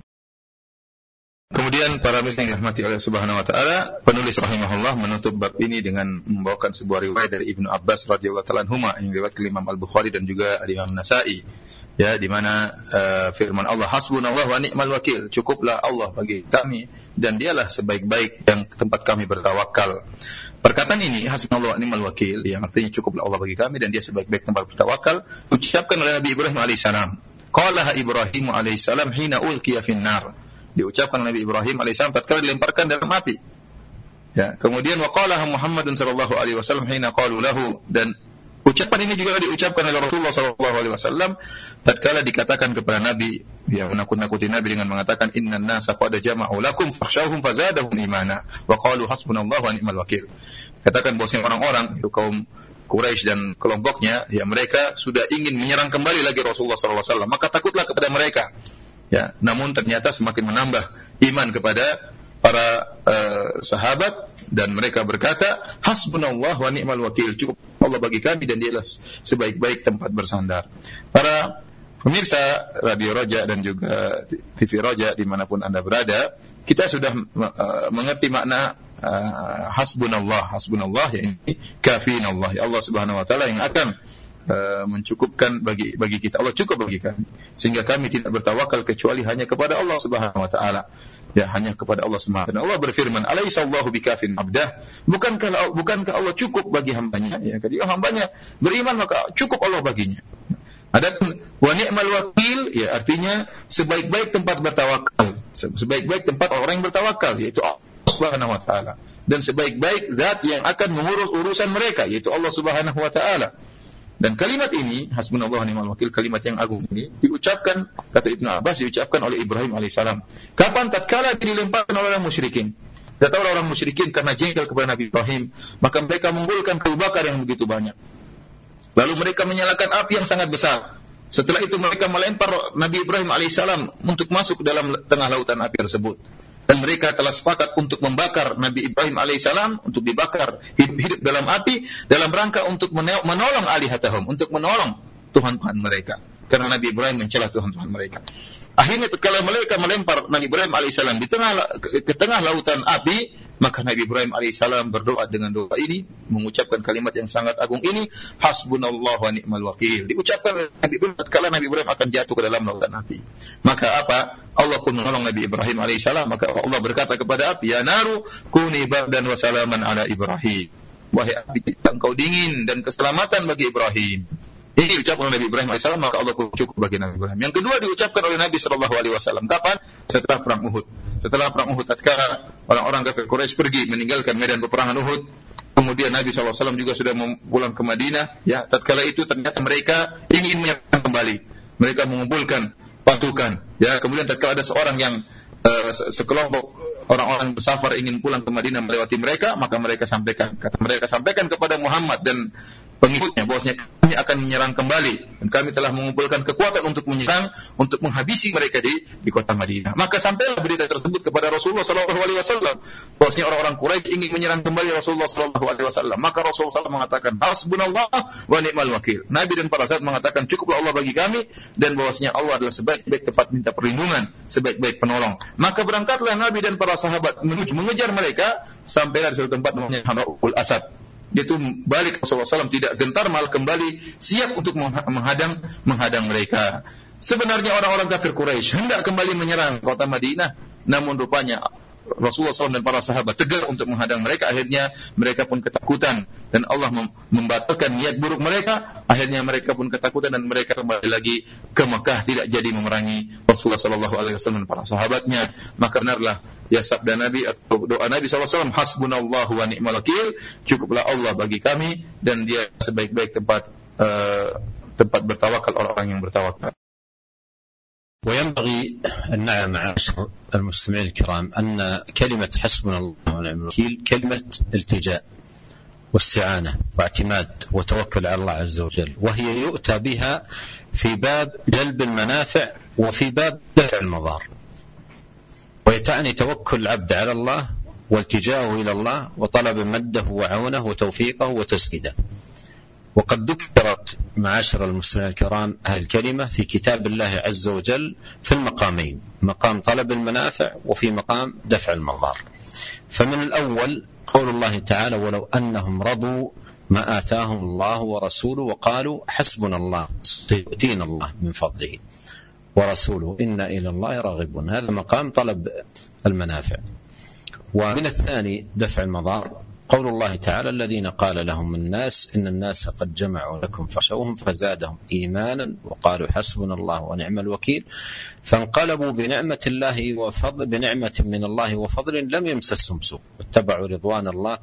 Kemudian para muslim yang dirahmati oleh Subhanahu wa taala, penulis rahimahullah menutup bab ini dengan membawakan sebuah riwayat dari Ibnu Abbas radhiyallahu ta'ala anhuma yang diriwayatkan Imam Al-Bukhari dan juga Imam Nasa'i, ya, di mana firman Allah, hasbunallah wa ni'mal wakil, cukuplah Allah bagi kami dan dialah sebaik-baik yang tempat kami bertawakal. Perkataan ini, hasbunallah wa ni'mal wakil, yang artinya cukuplah Allah bagi kami dan dia sebaik-baik tempat bertawakal, ucapkan oleh Nabi Ibrahim alaihissalam. Qalaha Ibrahim alaihissalam hina ulqiya finnar, diucapkan Nabi Ibrahim alaihissalam tatkala dilemparkan dalam api. Ya, kemudian waqalaha Muhammadun sallallahu alaihi wasallam hina qalu lahu, dan ucapan ini juga diucapkan oleh Rasulullah sallallahu alaihi wasallam tatkala dikatakan kepada Nabi, yang menakut-nakuti Nabi dengan mengatakan innan nasa qad jama'u lakum fakhshawhum fazadahum imana wa qalu hasbunallahu wa ni'mal wakil. Katakan bahwasanya orang-orang itu kaum Quraisy dan kelompoknya, ya, mereka sudah ingin menyerang kembali lagi Rasulullah sallallahu alaihi wasallam, maka takutlah kepada mereka. Ya, namun ternyata semakin menambah iman kepada para sahabat, dan mereka berkata, hasbunallah wa ni'mal wakil, cukup Allah bagi kami dan dialah sebaik-baik tempat bersandar. Para pemirsa Radio Raja dan juga TV Raja dimanapun Anda berada, kita sudah mengerti makna hasbunallah, yakni kafinallah, ya Allah Subhanahu wa taala yang akan mencukupkan bagi kita. Allah cukup bagi kami, sehingga kami tidak bertawakal kecuali hanya kepada Allah Subhanahu wa taala. Ya, hanya kepada Allah semata. Dan Allah berfirman, "Alaihissallahu bikafin 'abdah?" Bukankah Allah cukup bagi hambanya? Ya, ketika hambanya beriman maka cukup Allah baginya. Adapun wa ni'mal wakil, ya, artinya sebaik-baik tempat bertawakal, sebaik-baik tempat orang yang bertawakal, yaitu Allah Subhanahu wa taala, dan sebaik-baik zat yang akan mengurus urusan mereka, yaitu Allah Subhanahu wa taala. Dan kalimat ini, hasbunallah wa ni'mal wakil, kalimat yang agung ini diucapkan, kata Ibnu Abbas, diucapkan oleh Ibrahim alaihissalam. Kapan? Tatkala dilemparkan oleh orang musyrikin. Kata orang musyrikin karena jengkel kepada Nabi Ibrahim, maka mereka mengumpulkan kayu bakar yang begitu banyak. Lalu mereka menyalakan api yang sangat besar. Setelah itu mereka melempar Nabi Ibrahim alaihissalam untuk masuk dalam tengah lautan api tersebut. Dan mereka telah sepakat untuk membakar Nabi Ibrahim alaihissalam, untuk dibakar hidup dalam api, dalam rangka untuk menolong alihatahum, untuk menolong Tuhan-Tuhan mereka. Karena Nabi Ibrahim mencela Tuhan-Tuhan mereka. Akhirnya kalau mereka melempar Nabi Ibrahim alaihissalam ke tengah lautan api, maka Nabi Ibrahim alaihissalam berdoa dengan doa ini, mengucapkan kalimat yang sangat agung ini, hasbunallah wa ni'mal wakil. Diucapkan Nabi Ibrahim tatkala Nabi Ibrahim akan jatuh ke dalam lautan api. Maka apa? Allah pun menolong Nabi Ibrahim alaihissalam. Maka Allah berkata kepada api, ya naru kuni bardan wa salaman ala Ibrahim. Wahai api, engkau dingin dan keselamatan bagi Ibrahim. Ini diucapkan oleh Nabi Ibrahim alaihissalam, maka Allah pun cukup bagi Nabi Ibrahim. Yang kedua diucapkan oleh Nabi sallallahu alaihi wasallam. Kapan? Setelah perang Uhud. Setelah perang Uhud, tatkala orang-orang kafir Quraisy pergi meninggalkan medan peperangan Uhud, kemudian Nabi sallallahu alaihi wasallam juga sudah pulang ke Madinah, ya, tatkala itu ternyata mereka ingin menyerang kembali. Mereka mengumpulkan pasukan, ya, kemudian tatkala ada seorang yang sekelompok orang-orang bersafar ingin pulang ke Madinah melewati mereka, maka mereka sampaikan kepada Muhammad dan pengikutnya bahwasanya kami akan menyerang kembali dan kami telah mengumpulkan kekuatan untuk menyerang, untuk menghabisi mereka di kota Madinah. Maka sampailah berita tersebut kepada Rasulullah sallallahu alaihi wasallam bahwasanya orang-orang Quraisy ingin menyerang kembali Rasulullah sallallahu alaihi wasallam. Maka Rasulullah SAW mengatakan hasbunallah wa ni'mal wakil. Nabi dan para sahabat mengatakan cukuplah Allah bagi kami, dan bahwasanya Allah adalah sebaik-baik tempat minta perlindungan, sebaik-baik penolong. Maka berangkatlah Nabi dan para sahabat mengejar mereka sampailah di suatu tempat namanya Hamra'ul Asad. yaitu balik Rasulullah SAW tidak gentar, malah kembali siap untuk menghadang mereka. Sebenarnya orang-orang kafir Quraisy hendak kembali menyerang kota Madinah, namun rupanya Rasulullah SAW dan para sahabat tegar untuk menghadang mereka. Akhirnya mereka pun ketakutan dan Allah membatalkan niat buruk mereka. Akhirnya mereka pun ketakutan dan mereka kembali lagi ke Mekah, tidak jadi memerangi Rasulullah SAW dan para sahabatnya. Maka benarlah ya sabda Nabi atau doa Nabi SAW, hasbunallahu wa ni'mal wakil, cukuplah Allah bagi kami dan dia sebaik-baik tempat bertawakal orang-orang yang bertawakal. وينبغي أن نعلم معاشر المستمعين الكرام أن كلمة حسبنا الله ونعم الوكيل كلمة التجاء واستعانة واعتماد وتوكل على الله عز وجل، وهي يؤتى بها في باب جلب المنافع وفي باب دفع المضار، ويتعني توكل العبد على الله والتجاءه إلى الله وطلب مده وعونه وتوفيقه وتسديده. وقد ذكرت معاشر المسلمين الكرام هذه الكلمة في كتاب الله عز وجل في المقامين، مقام طلب المنافع وفي مقام دفع المضار. فمن الأول قول الله تعالى ولو أنهم رضوا ما آتاهم الله ورسوله وقالوا حسبنا الله سيؤتينا الله من فضله ورسوله إنا إلى الله راغبون، هذا مقام طلب المنافع. ومن الثاني دفع المضار قول الله تعالى الذين قال لهم الناس إن الناس قد جمعوا لكم فاخشوهم فزادهم إيمانا وقالوا حسبنا الله ونعم الوكيل فانقلبوا بنعمة من الله وفضل لم يمسسهم سوء واتبعوا رضوان الله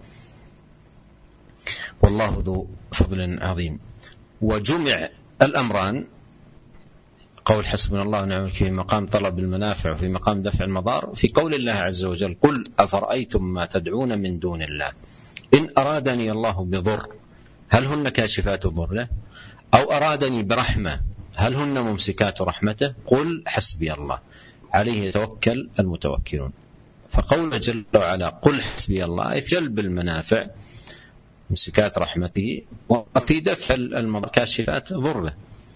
والله ذو فضل عظيم. وجمع الأمران قول حسبنا الله ونعم الوكيل في مقام طلب المنافع وفي مقام دفع المضار في قول الله عز وجل قل أفرأيتم ما تدعون من دون الله إن أرادني الله بضر هل هن كاشفات ضره أو أرادني برحمة هل هن ممسكات رحمته قل حسبي الله عليه يتوكل المتوكلون. فقول جل وعلا قل حسبي الله أي جلب المنافع ممسكات رحمته وفي دفع المضار كاشفات ضره.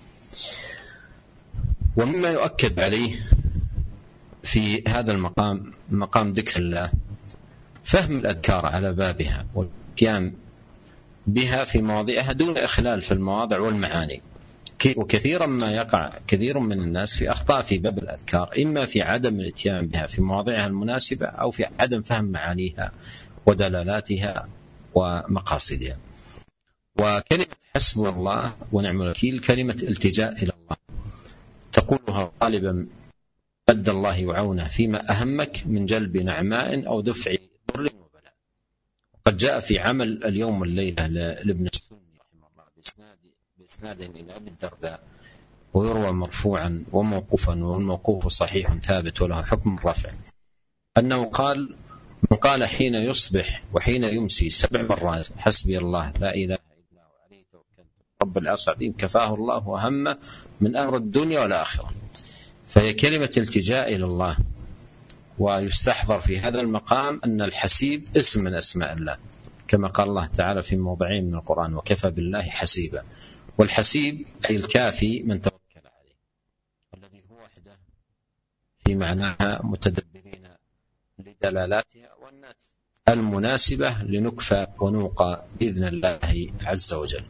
ومما يؤكد عليه في هذا المقام مقام ذكر الله فهم الأذكار على بابها والقيام بها في مواضعها دون إخلال في المواضع والمعاني. وكثيرا ما يقع كثير من الناس في أخطاء في باب الأذكار، إما في عدم الاتيان بها في مواضعها المناسبة أو في عدم فهم معانيها ودلالاتها ومقاصدها. وكلمة حسبنا الله ونعم الوكيل كلمة التجاء إلى الله تقولها طالبا مد الله وعونه فيما أهمك من جلب نعماء أو دفع ضر وبلاء. قد جاء في عمل اليوم والليلة لابن السني رحمه الله بإسناد إلى أبي الدرداء ويروى مرفوعا وموقوفا والموقوف صحيح ثابت وله حكم الرفع أنه قال من قال حين يصبح وحين يمسي 7 مرات حسبي الله لا إله إلا هو عليه توكلت رب العرش العظيم كفاه الله وهمه من أمر الدنيا والآخرة. فهي كلمة التجاء إلى الله. ويستحضر في هذا المقام أن الحسيب اسم من أسماء الله كما قال الله تعالى في موضعين من القرآن وكفى بالله حسيبا. والحسيب أي الكافي من توكل عليه الذي هو وحده في معناها متدبرين لدلالاتها والناس المناسبة لنكفى ونوقى بإذن الله عز وجل.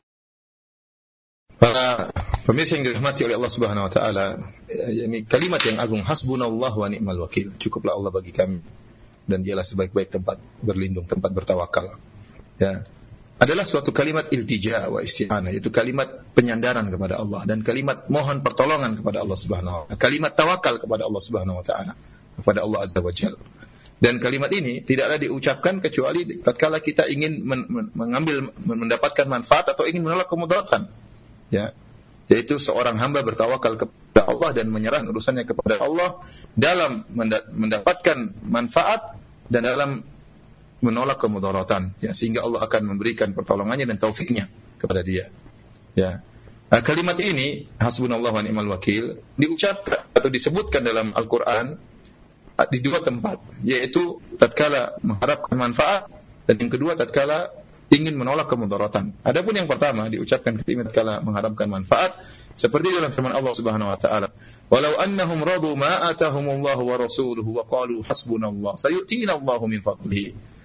Para pemirsa yang dirahmati oleh Allah Subhanahu wa taala, ini kalimat yang agung hasbunallahu wa ni'mal wakil, cukuplah Allah bagi kami dan dialah sebaik-baik tempat berlindung, tempat bertawakal. Ya. Adalah suatu kalimat iltija wa isti'anah, yaitu kalimat penyandaran kepada Allah dan kalimat mohon pertolongan kepada Allah Subhanahu wa taala, kalimat tawakal kepada Allah Subhanahu wa taala, kepada Allah Azza wa Jalla. Dan kalimat ini tidaklah diucapkan kecuali tatkala kita ingin mendapatkan manfaat atau ingin menolak kemudaratan. Ya, yaitu seorang hamba bertawakal kepada Allah dan menyerah urusannya kepada Allah dalam mendapatkan manfaat dan dalam menolak kemudaratan, ya, sehingga Allah akan memberikan pertolongannya dan taufiknya kepada dia. Ya. Kalimat ini hasbunallahu wa ni'mal wakil diucapkan atau disebutkan dalam Al-Qur'an di 2 tempat, yaitu tatkala mengharapkan manfaat dan yang kedua tatkala ingin menolak kemudaratan. Adapun yang pertama diucapkan ketika tatkala mengharapkan manfaat seperti dalam firman Allah Subhanahu wa taala, "Walau annahum radu ma atahumullahu wa rasuluhu wa qalu hasbunallah sayu'tina Allahu min fadlihi."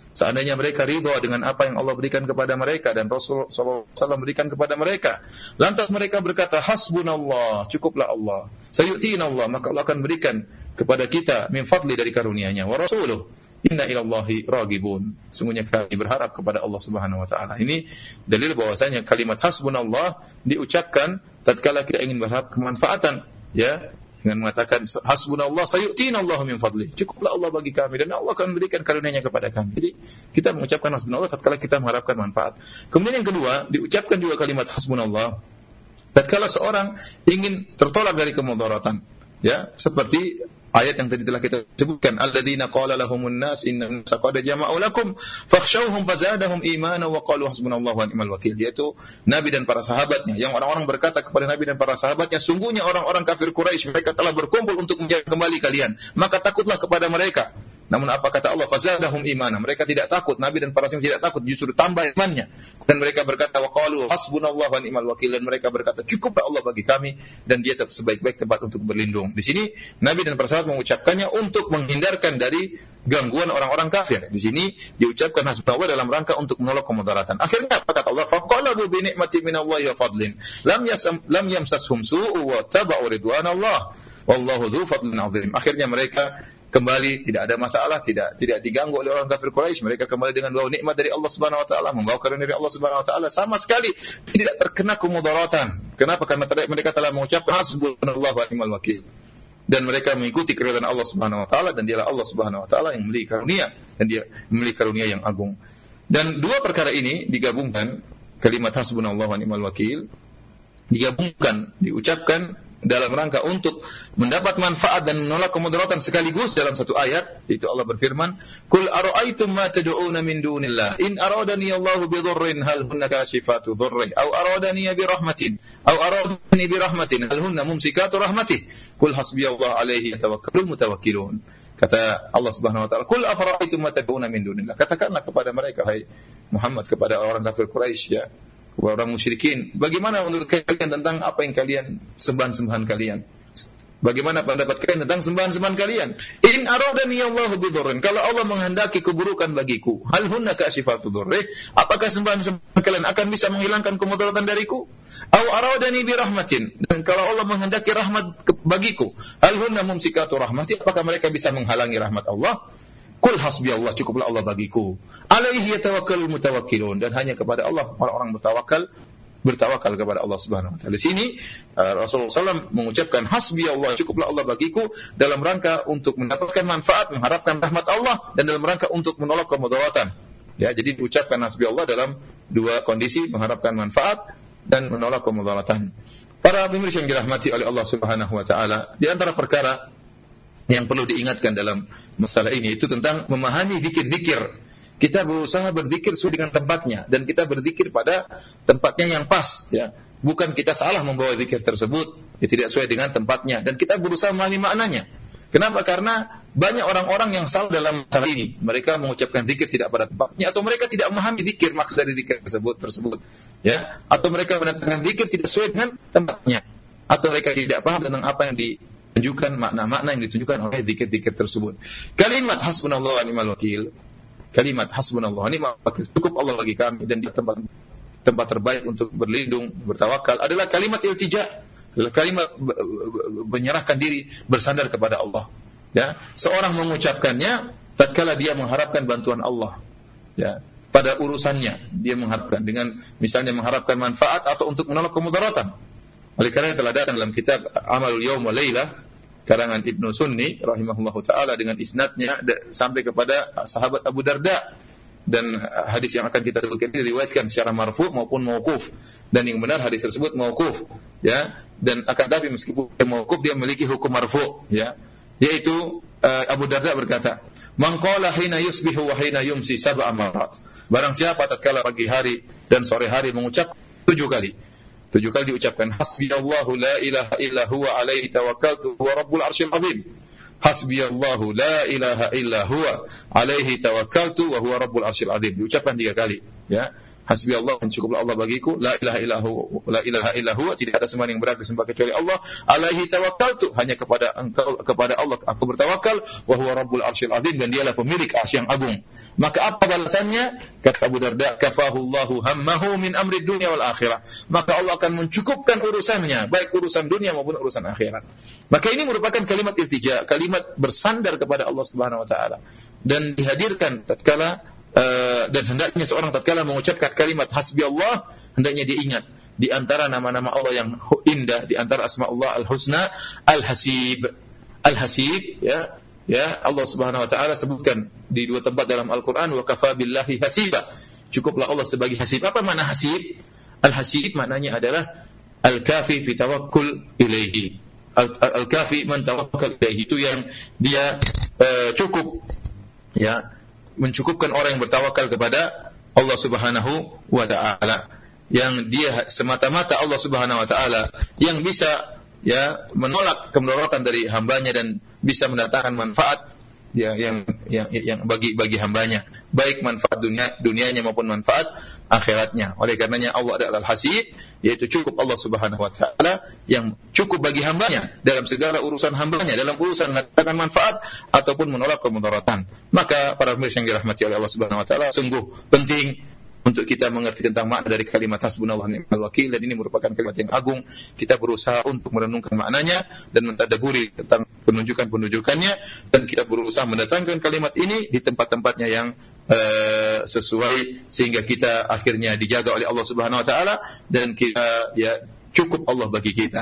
Seandainya mereka ridha dengan apa yang Allah berikan kepada mereka dan Rasul sallallahu alaihi wasallam berikan kepada mereka, lantas mereka berkata, hasbunallah, cukuplah Allah. Sayu'tina Allah, maka Allah akan berikan kepada kita min fadli dari karunia-Nya. Wa rasuluh, inna ilallahi ragibun. Sungguhnya kami berharap kepada Allah Subhanahu wa taala. Ini dalil bahwasanya kalimat hasbunallah diucapkan tatkala kita ingin berharap kemanfaatan, ya, dengan mengatakan hasbunallah sayu'tina Allahu min fadli. Cukuplah Allah bagi kami dan Allah akan memberikan karunia-Nya kepada kami. Jadi kita mengucapkan hasbunallah tatkala kita mengharapkan manfaat. Kemudian yang kedua, diucapkan juga kalimat hasbunallah tatkala seorang ingin tertolak dari kemudaratan, ya, seperti ayat yang tadi telah kita sebutkan, alladzina qala lahumun nas innan nasa qad jama'u lakum fakhshawhum fazadahum imana wa qalu hasbunallahu wa ni'mal wakil. Yaitu Nabi dan para sahabatnya, yang orang-orang berkata kepada Nabi dan para sahabatnya, sungguhnya orang-orang kafir Quraisy mereka telah berkumpul untuk menjaga kembali kalian, maka takutlah kepada mereka. Namun apa kata Allah? Fazadahum imana. Mereka tidak takut, Nabi dan para sahabat tidak takut, justru tambah imannya. Dan mereka berkata, wa qalu hasbunallahu wa ni'mal wakil. Dan mereka berkata, cukuplah Allah bagi kami dan Dia sebaik-baik tempat untuk berlindung. Di sini Nabi dan para sahabat mengucapkannya untuk menghindarkan dari gangguan orang-orang kafir. Di sini diucapkan hasbunallah dalam rangka untuk menolak kemudaratan. Akhirnya apa kata Allah? Faqalabu bi ni'mati minallahi wa fadlin lam yamsashum su'u wa tabu'u ridwanallah wallahu dzu fadlin 'adzim. Akhirnya mereka kembali, tidak ada masalah, tidak diganggu oleh orang kafir Quraisy. Mereka kembali dengan bawa nikmat dari Allah Subhanahu wa taala, membawa karunia dari Allah Subhanahu wa taala, sama sekali tidak terkena kemudaratan. Kenapa? Karena mereka telah mengucapkan hasbunallahu wa ni'mal wakil. Dan mereka mengikuti keridhaan Allah Subhanahu wa taala, dan Dialah Allah Subhanahu wa taala yang memiliki karunia, dan Dia memiliki karunia yang agung. Dan dua perkara ini digabungkan, kalimat hasbunallahu wa ni'mal wakil digabungkan, diucapkan dalam rangka untuk mendapat manfaat dan menolak kemudaratan sekaligus dalam satu ayat. Itu Allah berfirman, "Qul ara'aytum ma tad'una min dunillah in aradani Allahu bi dhurrin hal hunna kashifatu dhurri aw aradani bi rahmatin hal hunna mumsikatu rahmatih qul hasbiyallahu alaihi yatawakkalul mutawakkilun." Kata Allah Subhanahu wa taala, "Qul afara'aytum ma tad'una min dunillah." Katakanlah kepada mereka, hai Muhammad, kepada orang kafir Quraisy, ya, orang musyrikin, bagaimana menurut kalian tentang apa yang kalian sembahan-sembahan kalian? Bagaimana pendapat kalian tentang sembahan-sembahan kalian? In aradani Allahu bidhurrin, kalau Allah menghendaki keburukan bagiku, hal hunna kashifatu dhurri, apakah sembahan-sembahan kalian akan bisa menghilangkan kemudaratan dariku? Aw aradani bi rahmatin, dan kalau Allah menghendaki rahmat bagiku, hal hunna mumsikatu rahmati, apakah mereka bisa menghalangi rahmat Allah? Qul hasbiyallah, cukuplah Allah bagiku. Alaihi yatawakkalul mutawakkilun, dan hanya kepada Allah orang-orang bertawakal kepada Allah Subhanahu wa taala. Di sini Rasulullah SAW mengucapkan hasbiyallah, cukuplah Allah bagiku, dalam rangka untuk mendapatkan manfaat, mengharapkan rahmat Allah, dan dalam rangka untuk menolak kemudaratan. Ya, jadi diucapkan hasbiyallah dalam dua kondisi, mengharapkan manfaat dan menolak kemudaratan. Para pemirsa yang dirahmati oleh Allah Subhanahu wa taala, di antara perkara yang perlu diingatkan dalam masalah ini itu tentang memahami zikir-zikir. Kita berusaha berzikir sesuai dengan tempatnya, dan kita berzikir pada tempatnya yang pas, ya. Bukan kita salah membawa zikir tersebut, ya, tidak sesuai dengan tempatnya, dan kita berusaha memahami maknanya. Kenapa? Karena banyak orang-orang yang salah dalam masalah ini. Mereka mengucapkan zikir tidak pada tempatnya, atau mereka tidak memahami zikir, maksud dari zikir tersebut, ya. Atau mereka mendatangkan zikir tidak sesuai dengan tempatnya, atau mereka tidak paham tentang apa yang ditunjukkan, makna-makna yang ditunjukkan oleh zikir-zikir tersebut. Kalimat hasbunallahu wa ni'mal wakil, kalimat hasbunallah, ini cukup Allah bagi kami, dan di tempat terbaik untuk berlindung, bertawakal adalah kalimat iltija, adalah kalimat menyerahkan diri, bersandar kepada Allah. Ya, seorang mengucapkannya tatkala dia mengharapkan bantuan Allah, ya, pada urusannya dia mengharapkan, dengan misalnya mengharapkan manfaat atau untuk menolak kemudaratan. Oleh karena telah datang dalam kitab Amalul Yaum wa Lailah karangan Ibnu Sunni rahimahullahu taala dengan isnadnya sampai kepada sahabat Abu Darda, dan hadis yang akan kita sebutkan ini diriwayatkan secara marfu maupun mauquf, dan yang benar hadis tersebut mauquf, ya, dan akan tapi meskipun mauquf dia memiliki hukum marfu, ya, yaitu Abu Darda berkata, "Man qala hina yusbihu wa hina yumsi sab'a marat." Barang siapa tatkala pagi hari dan sore hari mengucap 7 kali diucapkan hasbiyallahu la ilaha illa huwa alaihi tawakkaltu wa rabbul arsyil azim. Hasbiyallahu la ilaha illa huwa alaihi tawakkaltu wa huwa rabbul arsyil azim. Diucapkan 3 kali, ya. hasbi Allah, cukuplah Allah bagiku, la ilaha illahu, tidak ada sembahan yang berhak disembah kecuali Allah, alaihi tawakkaltu, hanya kepada Allah aku bertawakal, wa huwa rabbul arsyil azim, dan dialah pemilik arsy yang agung. Maka apa balasannya? Kata Abu Darda, kafahullahu hammahu min amri dunya wal akhirah. Maka Allah akan mencukupkan urusannya, baik urusan dunia maupun urusan akhirat. Maka ini merupakan kalimat iltija, kalimat bersandar kepada Allah Subhanahu wa taala, dan dihadirkan tatkala dan hendaknya seorang tatkala mengucapkan kalimat hasbi Allah, hendaknya diingat di antara nama-nama Allah yang indah, di antara asma Allah al-husna, al-hasib. Al-hasib, ya Allah Subhanahu wa taala sebutkan di dua tempat dalam Al-Qur'an, wa kafa billahi hasiba. Cukuplah Allah sebagai hasib. Apa makna hasib? Al-hasib maknanya adalah al-kafi fi tawakkul ilaihi. Al-kafi man tawakkal ilaihi, itu yang dia cukup, ya, mencukupkan orang yang bertawakal kepada Allah Subhanahu wa taala, yang dia semata-mata Allah Subhanahu wa taala yang bisa, ya, menolak kemudaratan dari hambanya dan bisa mendatangkan manfaat, ya, yang bagi hambanya, baik manfaat dunianya maupun manfaat akhiratnya. Oleh karenanya Allah adalah Al-Hasib, yaitu cukup Allah Subhanahu wa taala yang cukup bagi hambanya dalam segala urusan hambanya, dalam urusan mendatangkan manfaat ataupun menolak kemudaratan. Maka para pemirsa yang dirahmati oleh Allah Subhanahu wa taala, sungguh penting untuk kita mengerti tentang makna dari kalimat hasbunallah wa ni'mal wakil, dan ini merupakan kalimat yang agung. Kita berusaha untuk merenungkan maknanya dan mentadaburi tentang penunjukannya, dan kita berusaha mendatangkan kalimat ini di tempat-tempatnya yang sesuai, sehingga kita akhirnya dijaga oleh Allah Subhanahu wa taala, dan kita, ya, cukup Allah bagi kita.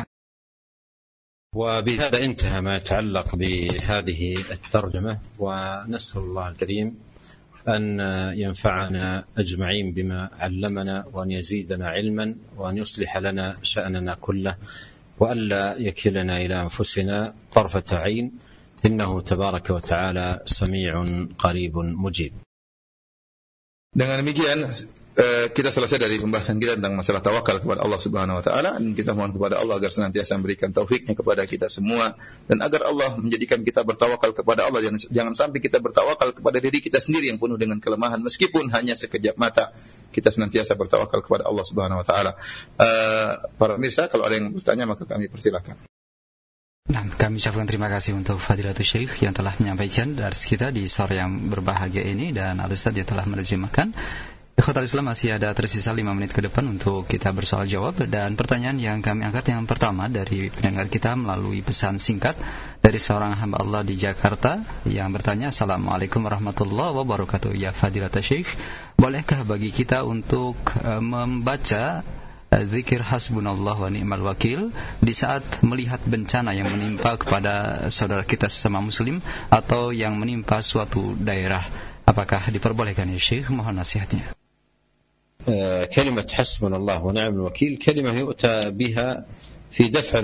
وبهذا انتهى ما يتعلق بهذه الترجمة، ونسأل الله الكريم أن ينفعنا أجمعين بما علمنا، وأن يزيدنا علما، وأن يصلح لنا شأننا كله، وألا يكلنا إلى أنفسنا طرفة عين، إنه تبارك وتعالى سميع قريب مجيب. Dengan demikian kita selesai dari pembahasan kita tentang masalah tawakal kepada Allah Subhanahu wa taala, dan kita mohon kepada Allah agar senantiasa memberikan taufiknya kepada kita semua, dan agar Allah menjadikan kita bertawakal kepada Allah. Jangan sampai kita bertawakal kepada diri kita sendiri yang penuh dengan kelemahan, meskipun hanya sekejap mata. Kita senantiasa bertawakal kepada Allah Subhanahu wa taala. Para pemirsa, kalau ada yang bertanya maka kami persilakan. Nah, kami ucapkan terima kasih untuk Fadilatul Syekh yang telah menyampaikan dars kita di sore yang berbahagia ini, dan Al-Ustaz yang telah menerjemahkan. Ikhwatal Islam, masih ada tersisa 5 menit ke depan untuk kita bersoal jawab, dan pertanyaan yang kami angkat yang pertama dari pendengar kita melalui pesan singkat dari seorang hamba Allah di Jakarta yang bertanya, Assalamualaikum warahmatullahi wabarakatuh. Ya Fadilatul Syekh, bolehkah bagi kita untuk membaca zikir hasbunallah wa ni'mal wakil di saat melihat bencana yang menimpa kepada saudara kita sesama muslim atau yang menimpa suatu daerah? Apakah diperbolehkan ya Syekh? Mohon nasihatnya. كلمة حسبنا الله ونعم الوكيل كلمة يؤتى بها في دفع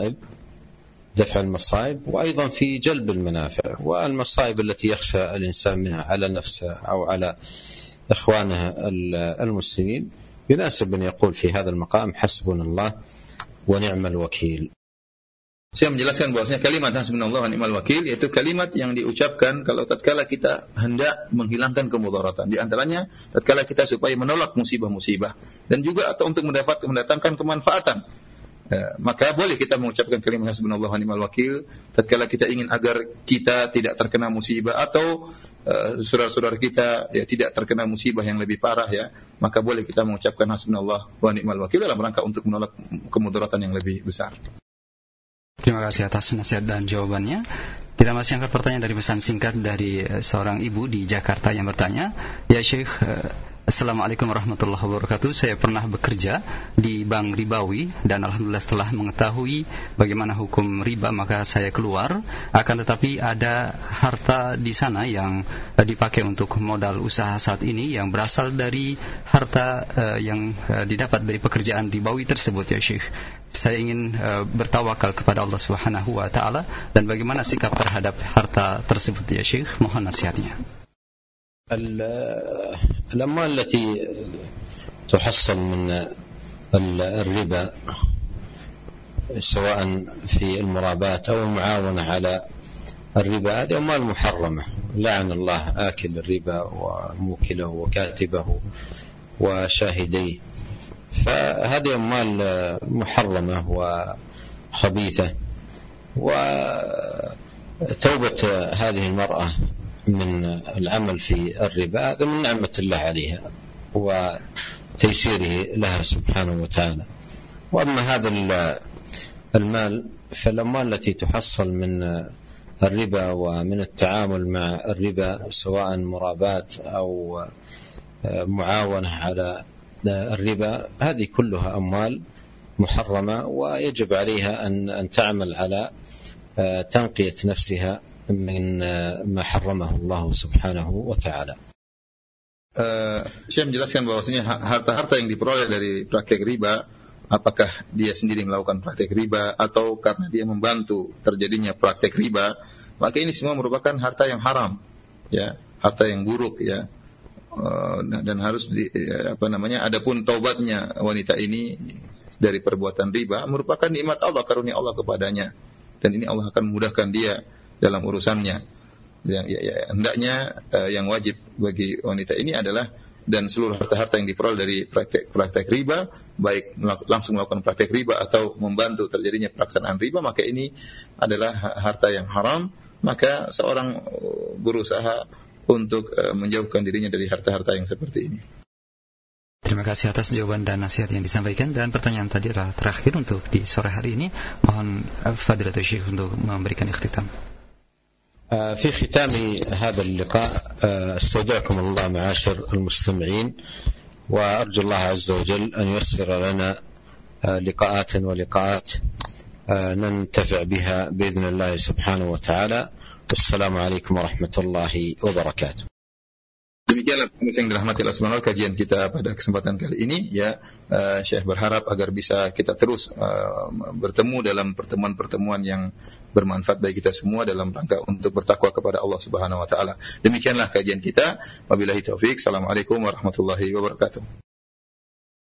المصائب وأيضا في جلب المنافع، والمصائب التي يخشى الإنسان منها على نفسه أو على إخوانه المسلمين يناسب أن يقول في هذا المقام حسبنا الله ونعم الوكيل. Saya menjelaskan bahwasanya kalimat hasbunallah wa ni'mal wakil yaitu kalimat yang diucapkan kalau tatkala kita hendak menghilangkan kemudaratan, di antaranya tatkala kita supaya menolak musibah-musibah, dan juga atau untuk mendatangkan kemanfaatan. Maka boleh kita mengucapkan kalimat hasbunallah wa ni'mal wakil tatkala kita ingin agar kita tidak terkena musibah, atau saudara-saudara kita ya tidak terkena musibah yang lebih parah, ya, maka boleh kita mengucapkan hasbunallah wa ni'mal wakil dalam rangka untuk menolak kemudaratan yang lebih besar. Terima kasih atas nasihat dan jawabannya. Kita masih angkat pertanyaan dari pesan singkat dari seorang ibu di Jakarta yang bertanya, ya Syekh, Assalamualaikum warahmatullahi wabarakatuh. Saya pernah bekerja di bank ribawi, dan alhamdulillah setelah mengetahui bagaimana hukum riba maka saya keluar. Akan tetapi ada harta di sana yang dipakai untuk modal usaha saat ini yang berasal dari harta yang didapat dari pekerjaan ribawi tersebut ya Syekh. Saya ingin bertawakal kepada Allah Subhanahu wa taala, dan bagaimana sikap terhadap harta tersebut ya Syekh? Mohon nasihatnya. الأموال التي تحصل من الربا سواء في المرابات أو المعاونة على الربا هذه أموال محرمة، لعن الله آكل الربا وموكله وكاتبه وشاهديه. فهذه أموال محرمة وخبيثة، وتوبة هذه المرأة من العمل في الربا هذا من نعمة الله عليها وتيسيره لها سبحانه وتعالى. وأما هذا المال فالأموال التي تحصل من الربا ومن التعامل مع الربا سواء مرابات أو معاونة على الربا هذه كلها أموال محرمة، ويجب عليها أن تعمل على تنقية نفسها من ما حرمه الله سبحانه وتعالى. Saya menjelaskan bahwasanya harta-harta yang diperoleh dari praktek riba, apakah dia sendiri melakukan praktek riba atau karena dia membantu terjadinya praktek riba, maka ini semua merupakan harta yang haram, ya, harta yang buruk, ya. Dan harus adapun taubatnya wanita ini dari perbuatan riba merupakan nikmat Allah, karunia Allah kepadanya, dan ini Allah akan memudahkan dia dalam urusannya. Hendaknya yang wajib bagi wanita ini adalah, dan seluruh harta-harta yang diperoleh dari praktek riba, baik langsung melakukan praktek riba atau membantu terjadinya pelaksanaan riba, maka ini adalah harta yang haram. Maka seorang berusaha untuk menjauhkan dirinya dari harta-harta yang seperti ini. Terima kasih atas jawaban dan nasihat yang disampaikan. Dan pertanyaan tadi adalah terakhir untuk di sore hari ini. Mohon Fadilatul Syekh untuk memberikan ikhtitam. في ختام هذا اللقاء استودعكم الله معاشر المستمعين، وأرجو الله عز وجل أن ييسر لنا لقاءات ننتفع بها بإذن الله سبحانه وتعالى. والسلام عليكم ورحمة الله وبركاته. Demikianlah yang dirahmati Allah Subhanahu wa taala kajian kita pada kesempatan kali ini, ya. Syekh berharap agar bisa kita terus bertemu dalam pertemuan-pertemuan yang bermanfaat bagi kita semua dalam rangka untuk bertakwa kepada Allah Subhanahu wa taala. Demikianlah kajian kita. Wabillahi taufik. Assalamualaikum warahmatullahi wabarakatuh.